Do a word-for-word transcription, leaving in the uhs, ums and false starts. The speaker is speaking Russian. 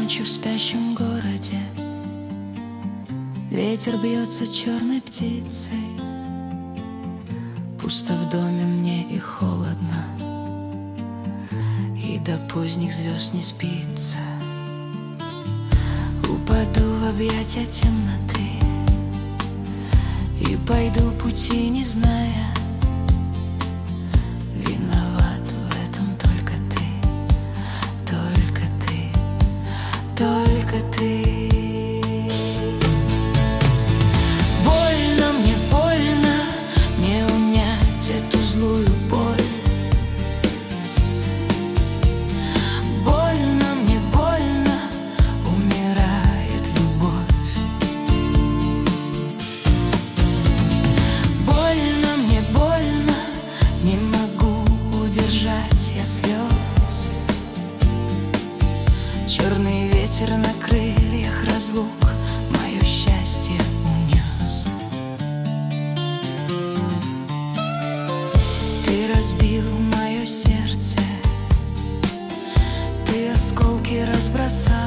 ночью в спящем городе. Ветер бьется черной птицей. Пусто в доме мне и холодно, и до поздних звезд не спится. Упаду в объятия темноты и пойду пути, не зная. Виноват в этом только ты, только ты, только ты. Больно мне, больно, не унять эту злую боль. Больно мне, больно, умирает любовь. Больно мне, больно, не могу удержать я слез. Черный ветер на крыльях разлук мое счастье унес. Ты разбил мое сердце, ты осколки разбросал.